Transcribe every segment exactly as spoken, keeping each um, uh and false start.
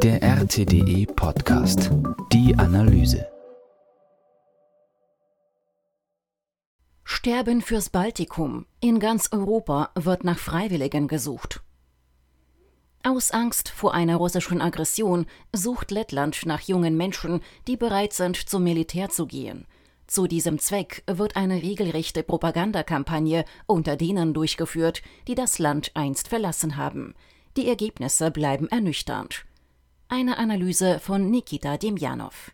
Der R T D E Podcast. Die Analyse. Sterben fürs Baltikum. In ganz Europa wird nach Freiwilligen gesucht. Aus Angst vor einer russischen Aggression sucht Lettland nach jungen Menschen, die bereit sind, zum Militär zu gehen. Zu diesem Zweck wird eine regelrechte Propagandakampagne unter denen durchgeführt, die das Land einst verlassen haben. Die Ergebnisse bleiben ernüchternd. Eine Analyse von Nikita Demjanov.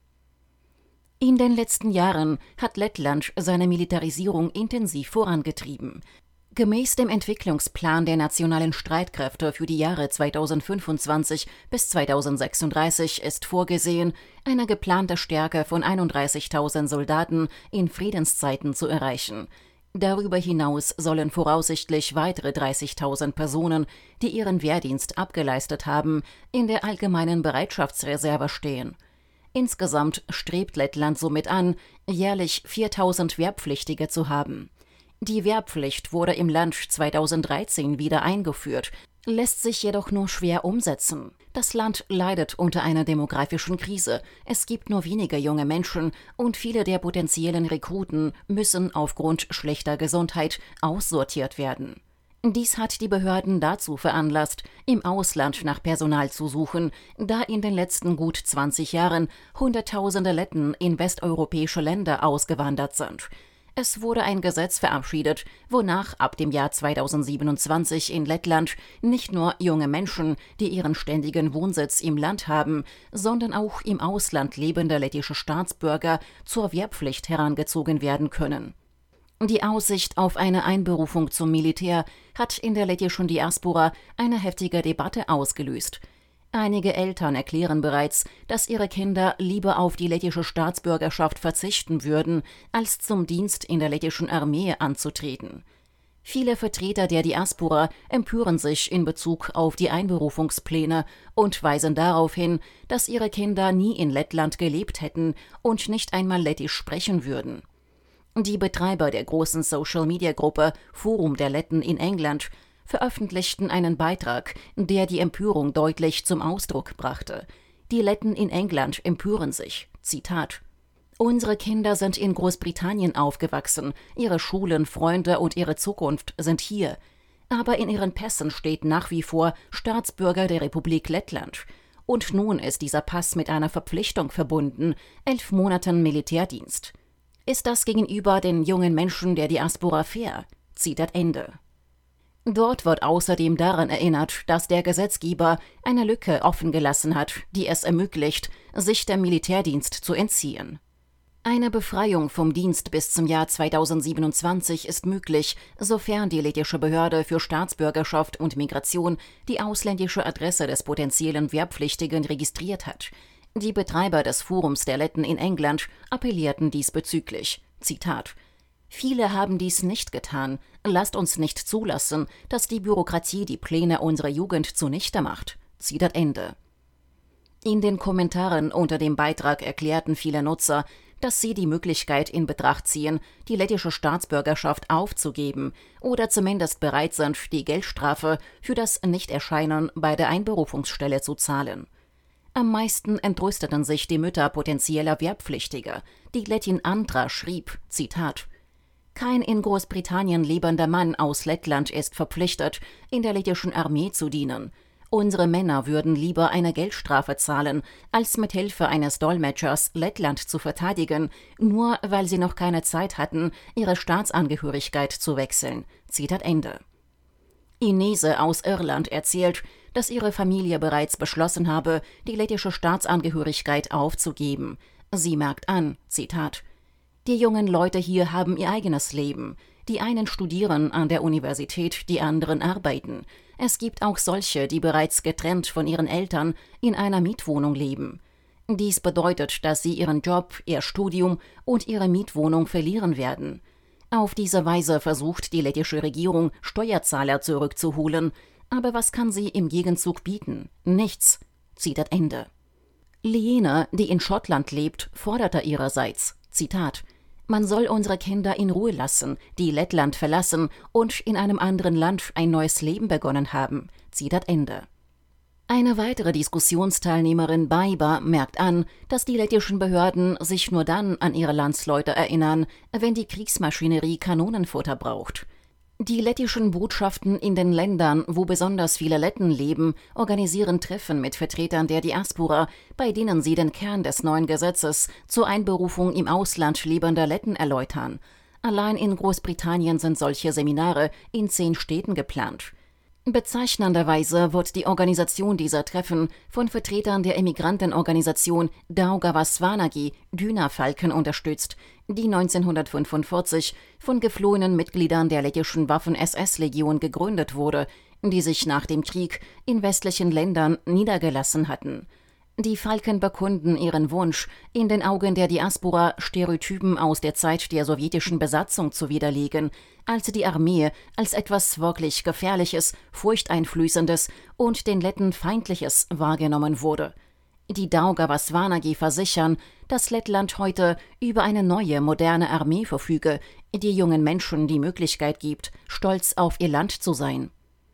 In den letzten Jahren hat Lettland seine Militarisierung intensiv vorangetrieben. Gemäß dem Entwicklungsplan der nationalen Streitkräfte für die Jahre zweitausendfünfundzwanzig bis zweitausendsechsunddreißig ist vorgesehen, eine geplante Stärke von einunddreißigtausend Soldaten in Friedenszeiten zu erreichen. Darüber hinaus sollen voraussichtlich weitere dreißigtausend Personen, die ihren Wehrdienst abgeleistet haben, in der allgemeinen Bereitschaftsreserve stehen. Insgesamt strebt Lettland somit an, jährlich viertausend Wehrpflichtige zu haben. Die Wehrpflicht wurde im Land zweitausenddreizehn wieder eingeführt, lässt sich jedoch nur schwer umsetzen. Das Land leidet unter einer demografischen Krise. Es gibt nur wenige junge Menschen und viele der potenziellen Rekruten müssen aufgrund schlechter Gesundheit aussortiert werden. Dies hat die Behörden dazu veranlasst, im Ausland nach Personal zu suchen, da in den letzten gut zwanzig Jahren Hunderttausende Letten in westeuropäische Länder ausgewandert sind. Es wurde ein Gesetz verabschiedet, wonach ab dem Jahr zweitausendsiebenundzwanzig in Lettland nicht nur junge Menschen, die ihren ständigen Wohnsitz im Land haben, sondern auch im Ausland lebende lettische Staatsbürger zur Wehrpflicht herangezogen werden können. Die Aussicht auf eine Einberufung zum Militär hat in der lettischen Diaspora eine heftige Debatte ausgelöst. Einige Eltern erklären bereits, dass ihre Kinder lieber auf die lettische Staatsbürgerschaft verzichten würden, als zum Dienst in der lettischen Armee anzutreten. Viele Vertreter der Diaspora empören sich in Bezug auf die Einberufungspläne und weisen darauf hin, dass ihre Kinder nie in Lettland gelebt hätten und nicht einmal lettisch sprechen würden. Die Betreiber der großen Social-Media-Gruppe Forum der Letten in England veröffentlichten einen Beitrag, der die Empörung deutlich zum Ausdruck brachte. Die Letten in England empören sich. Zitat: Unsere Kinder sind in Großbritannien aufgewachsen, ihre Schulen, Freunde und ihre Zukunft sind hier. Aber in ihren Pässen steht nach wie vor Staatsbürger der Republik Lettland. Und nun ist dieser Pass mit einer Verpflichtung verbunden, elf Monaten Militärdienst. Ist das gegenüber den jungen Menschen der Diaspora fair? Zitat Ende. Dort wird außerdem daran erinnert, dass der Gesetzgeber eine Lücke offen gelassen hat, die es ermöglicht, sich dem Militärdienst zu entziehen. Eine Befreiung vom Dienst bis zum Jahr zweitausendsiebenundzwanzig ist möglich, sofern die lettische Behörde für Staatsbürgerschaft und Migration die ausländische Adresse des potenziellen Wehrpflichtigen registriert hat. Die Betreiber des Forums der Letten in England appellierten diesbezüglich. Zitat: Viele haben dies nicht getan. Lasst uns nicht zulassen, dass die Bürokratie die Pläne unserer Jugend zunichte macht. Zitat Ende. In den Kommentaren unter dem Beitrag erklärten viele Nutzer, dass sie die Möglichkeit in Betracht ziehen, die lettische Staatsbürgerschaft aufzugeben oder zumindest bereit sind, die Geldstrafe für das Nichterscheinen bei der Einberufungsstelle zu zahlen. Am meisten entrüsteten sich die Mütter potenzieller Wehrpflichtiger. Die Lettin Andra schrieb, Zitat: Kein in Großbritannien lebender Mann aus Lettland ist verpflichtet, in der lettischen Armee zu dienen. Unsere Männer würden lieber eine Geldstrafe zahlen, als mit Hilfe eines Dolmetschers Lettland zu verteidigen, nur weil sie noch keine Zeit hatten, ihre Staatsangehörigkeit zu wechseln. Zitat Ende. Inese aus Irland erzählt, dass ihre Familie bereits beschlossen habe, die lettische Staatsangehörigkeit aufzugeben. Sie merkt an, Zitat: Die jungen Leute hier haben ihr eigenes Leben. Die einen studieren an der Universität, die anderen arbeiten. Es gibt auch solche, die bereits getrennt von ihren Eltern in einer Mietwohnung leben. Dies bedeutet, dass sie ihren Job, ihr Studium und ihre Mietwohnung verlieren werden. Auf diese Weise versucht die lettische Regierung, Steuerzahler zurückzuholen. Aber was kann sie im Gegenzug bieten? Nichts. Zitat Ende. Liene, die in Schottland lebt, forderte ihrerseits, Zitat: Man soll unsere Kinder in Ruhe lassen, die Lettland verlassen und in einem anderen Land ein neues Leben begonnen haben. Zitat Ende. Eine weitere Diskussionsteilnehmerin Baiba merkt an, dass die lettischen Behörden sich nur dann an ihre Landsleute erinnern, wenn die Kriegsmaschinerie Kanonenfutter braucht. Die lettischen Botschaften in den Ländern, wo besonders viele Letten leben, organisieren Treffen mit Vertretern der Diaspora, bei denen sie den Kern des neuen Gesetzes zur Einberufung im Ausland lebender Letten erläutern. Allein in Großbritannien sind solche Seminare in zehn Städten geplant. Bezeichnenderweise wird die Organisation dieser Treffen von Vertretern der Immigrantenorganisation Daugavasvanagi Dynafalken unterstützt, die neunzehnhundertfünfundvierzig von geflohenen Mitgliedern der lettischen Waffen-S S-Legion gegründet wurde, die sich nach dem Krieg in westlichen Ländern niedergelassen hatten. Die Falken bekunden ihren Wunsch, in den Augen der Diaspora Stereotypen aus der Zeit der sowjetischen Besatzung zu widerlegen, als die Armee als etwas wirklich Gefährliches, Furchteinflößendes und den Letten Feindliches wahrgenommen wurde. Die Daugavasvanagi versichern, dass Lettland heute über eine neue, moderne Armee verfüge, die jungen Menschen die Möglichkeit gibt, stolz auf ihr Land zu sein.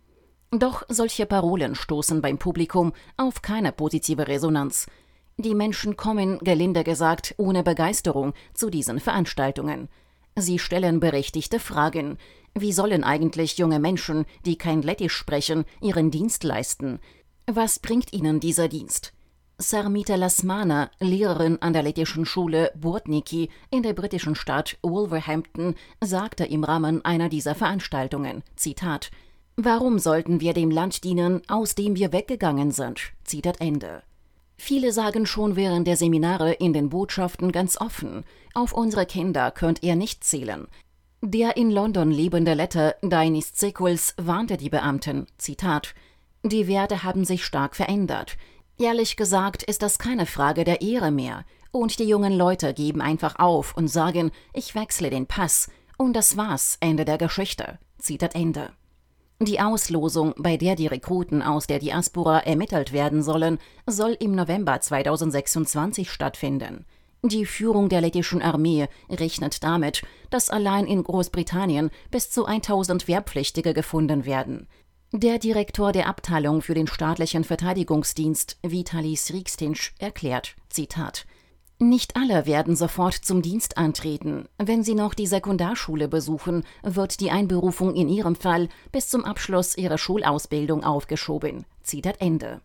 Doch solche Parolen stoßen beim Publikum auf keine positive Resonanz. Die Menschen kommen, gelinde gesagt, ohne Begeisterung zu diesen Veranstaltungen. Sie stellen berechtigte Fragen. Wie sollen eigentlich junge Menschen, die kein Lettisch sprechen, ihren Dienst leisten? Was bringt ihnen dieser Dienst? Sarmita Lasmana, Lehrerin an der lettischen Schule Burtniki in der britischen Stadt Wolverhampton, sagte im Rahmen einer dieser Veranstaltungen, Zitat, »Warum sollten wir dem Land dienen, aus dem wir weggegangen sind?« Zitat Ende. Viele sagen schon während der Seminare in den Botschaften ganz offen, auf unsere Kinder könnt ihr nicht zählen. Der in London lebende Lette Dainis Zekuls warnte die Beamten, Zitat, »Die Werte haben sich stark verändert. Ehrlich gesagt ist das keine Frage der Ehre mehr. Und die jungen Leute geben einfach auf und sagen, ich wechsle den Pass. Und das war's, Ende der Geschichte.« Zitat Ende. Die Auslosung, bei der die Rekruten aus der Diaspora ermittelt werden sollen, soll im November zweitausendsechsundzwanzig stattfinden. Die Führung der lettischen Armee rechnet damit, dass allein in Großbritannien bis zu tausend Wehrpflichtige gefunden werden. Der Direktor der Abteilung für den staatlichen Verteidigungsdienst, Vitalis Rikstinš, erklärt, Zitat, »Nicht alle werden sofort zum Dienst antreten. Wenn sie noch die Sekundarschule besuchen, wird die Einberufung in ihrem Fall bis zum Abschluss ihrer Schulausbildung aufgeschoben.« Zitat Ende.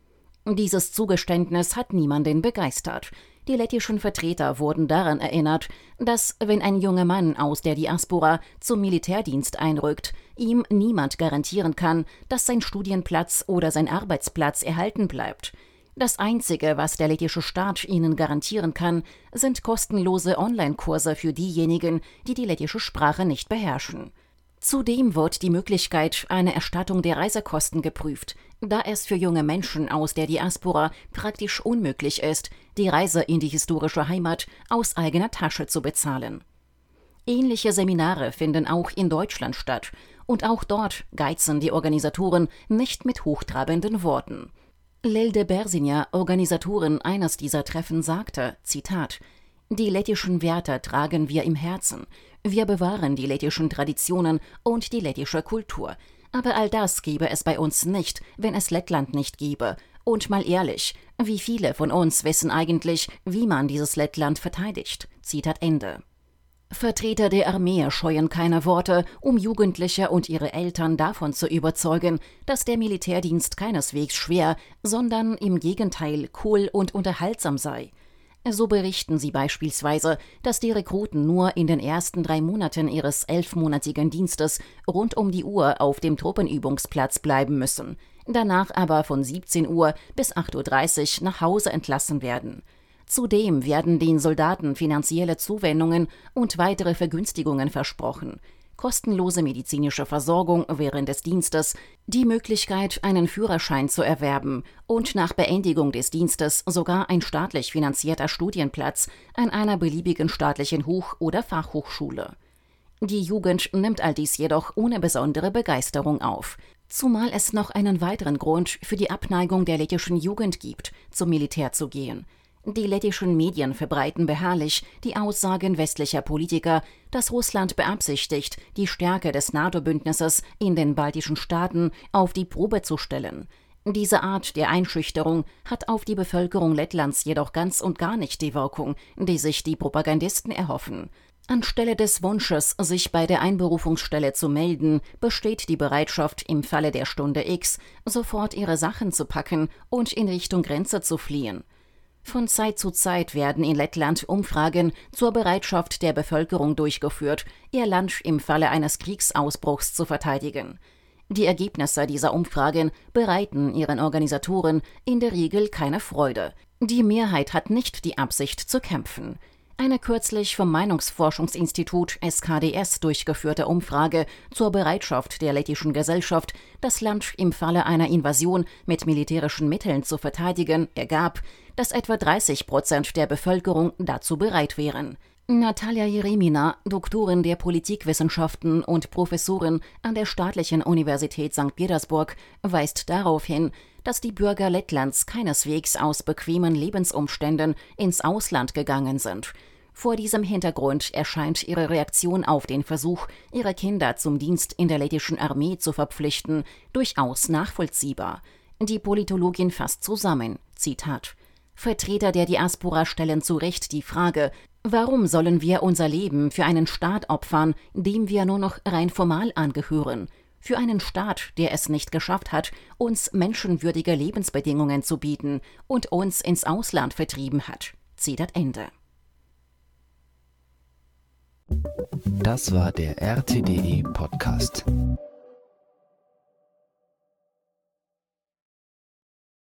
Dieses Zugeständnis hat niemanden begeistert. Die lettischen Vertreter wurden daran erinnert, dass, wenn ein junger Mann aus der Diaspora zum Militärdienst einrückt, ihm niemand garantieren kann, dass sein Studienplatz oder sein Arbeitsplatz erhalten bleibt. Das Einzige, was der lettische Staat ihnen garantieren kann, sind kostenlose Online-Kurse für diejenigen, die die lettische Sprache nicht beherrschen. Zudem wird die Möglichkeit einer Erstattung der Reisekosten geprüft, da es für junge Menschen aus der Diaspora praktisch unmöglich ist, die Reise in die historische Heimat aus eigener Tasche zu bezahlen. Ähnliche Seminare finden auch in Deutschland statt, und auch dort geizen die Organisatoren nicht mit hochtrabenden Worten. Lelde Bersinja, Organisatorin eines dieser Treffen, sagte, Zitat, »Die lettischen Werte tragen wir im Herzen. Wir bewahren die lettischen Traditionen und die lettische Kultur. Aber all das gäbe es bei uns nicht, wenn es Lettland nicht gäbe. Und mal ehrlich, wie viele von uns wissen eigentlich, wie man dieses Lettland verteidigt?« Zitat Ende. Vertreter der Armee scheuen keine Worte, um Jugendliche und ihre Eltern davon zu überzeugen, dass der Militärdienst keineswegs schwer, sondern im Gegenteil cool und unterhaltsam sei. So berichten sie beispielsweise, dass die Rekruten nur in den ersten drei Monaten ihres elfmonatigen Dienstes rund um die Uhr auf dem Truppenübungsplatz bleiben müssen, danach aber von siebzehn Uhr bis acht Uhr dreißig nach Hause entlassen werden. Zudem werden den Soldaten finanzielle Zuwendungen und weitere Vergünstigungen versprochen. Kostenlose medizinische Versorgung während des Dienstes, die Möglichkeit, einen Führerschein zu erwerben und nach Beendigung des Dienstes sogar ein staatlich finanzierter Studienplatz an einer beliebigen staatlichen Hoch- oder Fachhochschule. Die Jugend nimmt all dies jedoch ohne besondere Begeisterung auf. Zumal es noch einen weiteren Grund für die Abneigung der lettischen Jugend gibt, zum Militär zu gehen. Die lettischen Medien verbreiten beharrlich die Aussagen westlicher Politiker, dass Russland beabsichtigt, die Stärke des NATO-Bündnisses in den baltischen Staaten auf die Probe zu stellen. Diese Art der Einschüchterung hat auf die Bevölkerung Lettlands jedoch ganz und gar nicht die Wirkung, die sich die Propagandisten erhoffen. Anstelle des Wunsches, sich bei der Einberufungsstelle zu melden, besteht die Bereitschaft, im Falle der Stunde X sofort ihre Sachen zu packen und in Richtung Grenze zu fliehen. Von Zeit zu Zeit werden in Lettland Umfragen zur Bereitschaft der Bevölkerung durchgeführt, ihr Land im Falle eines Kriegsausbruchs zu verteidigen. Die Ergebnisse dieser Umfragen bereiten ihren Organisatoren in der Regel keine Freude. Die Mehrheit hat nicht die Absicht zu kämpfen. Eine kürzlich vom Meinungsforschungsinstitut S K D S durchgeführte Umfrage zur Bereitschaft der lettischen Gesellschaft, das Land im Falle einer Invasion mit militärischen Mitteln zu verteidigen, ergab, dass etwa dreißig Prozent der Bevölkerung dazu bereit wären. Natalia Jeremina, Doktorin der Politikwissenschaften und Professorin an der Staatlichen Universität Sankt Petersburg, weist darauf hin, dass die Bürger Lettlands keineswegs aus bequemen Lebensumständen ins Ausland gegangen sind. Vor diesem Hintergrund erscheint ihre Reaktion auf den Versuch, ihre Kinder zum Dienst in der lettischen Armee zu verpflichten, durchaus nachvollziehbar. Die Politologin fasst zusammen, Zitat: Vertreter der Diaspora stellen zu Recht die Frage, warum sollen wir unser Leben für einen Staat opfern, dem wir nur noch rein formal angehören? Für einen Staat, der es nicht geschafft hat, uns menschenwürdige Lebensbedingungen zu bieten und uns ins Ausland vertrieben hat. Zitat Ende. Das war der R T D E Podcast.